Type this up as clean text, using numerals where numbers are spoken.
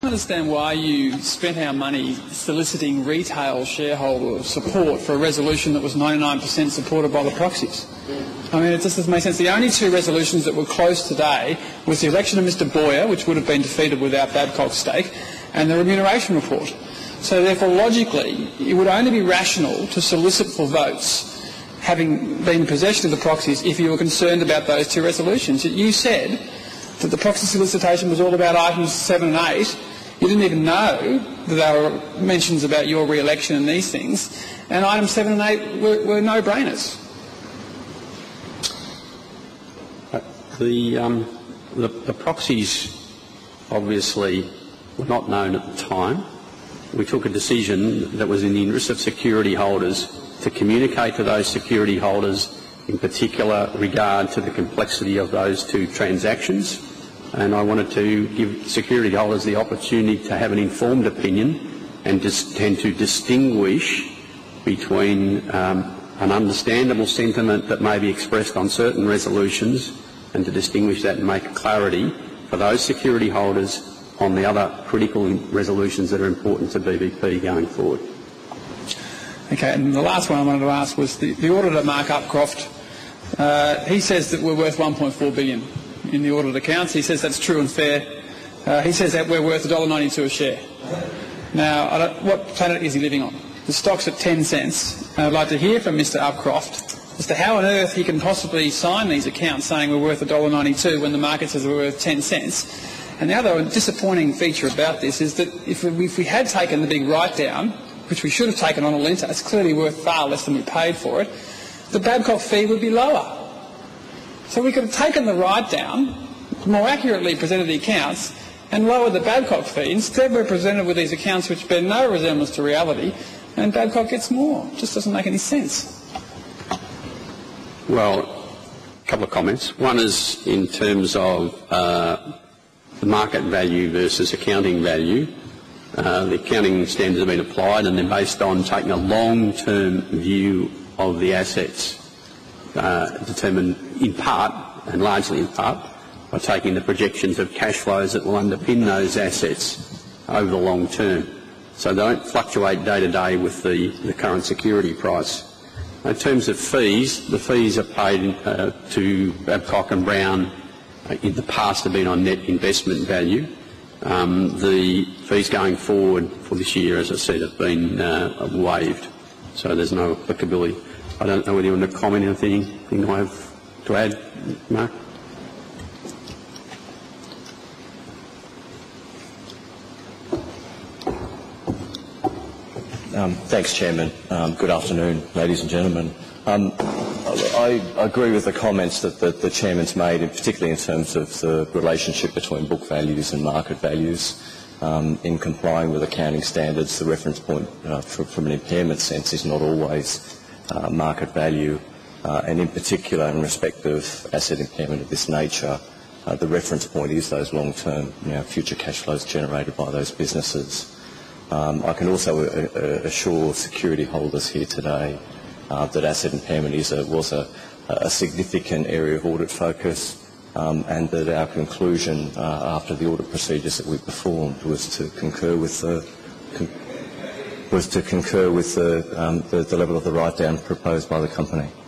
I understand why you spent our money soliciting retail shareholder support for a resolution that was 99% supported by the proxies. I mean, it just doesn't make sense. The only two resolutions that were close today was the election of Mr Boyer, which would have been defeated without Babcock's stake, and the remuneration report. So therefore, logically, it would only be rational to solicit for votes, having been in possession of the proxies, if you were concerned about those two resolutions. You said that the proxy solicitation was all about items 7 and 8. You didn't even know that there were mentions about your re-election and these things, and items 7 and 8 were no-brainers. The proxies obviously were not known at the time. We took a decision that was in the interest of security holders to communicate to those security holders in particular regard to the complexity of those two transactions, and I wanted to give security holders the opportunity to have an informed opinion and to distinguish between an understandable sentiment that may be expressed on certain resolutions and to distinguish that and make clarity for those security holders on the other critical resolutions that are important to BVP going forward. Okay, and the last one I wanted to ask was the auditor, Mark Upcroft. He says that we're worth $1.4 billion in the audited accounts. He says that's true and fair. He says that we're worth $1.92 a share. Now, what planet is he living on? The stock's at 10 cents. And I'd like to hear from Mr Upcroft as to how on earth he can possibly sign these accounts saying we're worth $1.92 when the market says we're worth 10 cents. And the other disappointing feature about this is that if we had taken the big write-down, which we should have taken on Alinta, it's clearly worth far less than we paid for it, the Babcock fee would be lower. So we could have taken the write-down, more accurately presented the accounts, and lowered the Babcock fee. Instead, we're presented with these accounts which bear no resemblance to reality, and Babcock gets more. It just doesn't make any sense. Well, a couple of comments. One is in terms of the market value versus accounting value. The accounting standards have been applied and they're based on taking a long-term view of the assets, determined in part, and largely in part, by taking the projections of cash flows that will underpin those assets over the long term. So they don't fluctuate day to day with the current security price. In terms of fees, the fees are paid to Babcock and Brown in the past have been on net investment value. The fees going forward for this year, as I said, have been waived, so there's no applicability. I don't know whether you want to comment on anything I have to add, Mark? Thanks, Chairman. Good afternoon, ladies and gentlemen. I agree with the comments that the Chairman's made, particularly in terms of the relationship between book values and market values. In complying with accounting standards, the reference point from an impairment sense is not always market value, and in particular in respect of asset impairment of this nature, the reference point is those long-term future cash flows generated by those businesses. I can also assure security holders here today that asset impairment was a significant area of audit focus, and that our conclusion after the audit procedures that we performed was to concur with the level of the write-down proposed by the company.